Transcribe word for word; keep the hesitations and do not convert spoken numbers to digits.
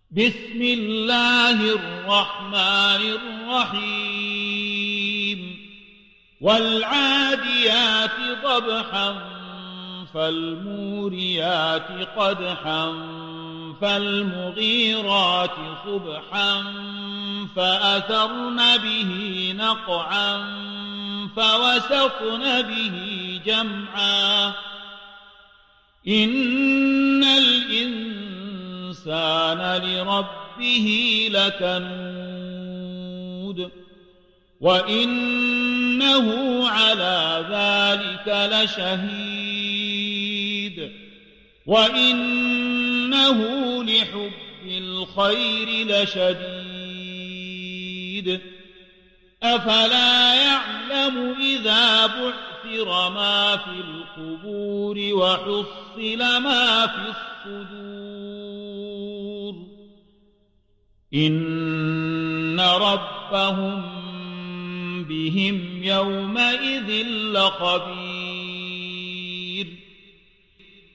بسم الله الرحمن الرحيم والعاديات ضبحا فالموريات قدحا فالمغيرات صبحا فأثرن به نقعا فوسطن به جمعا إن الإنسان لربه لكنود وإنه على ذلك لشهيد وإنه لحب الخير لشديد أفلا يعلم إذا بعثر ما في القبور وحصل ما في الصدور إن ربهم بهم يومئذ لخبير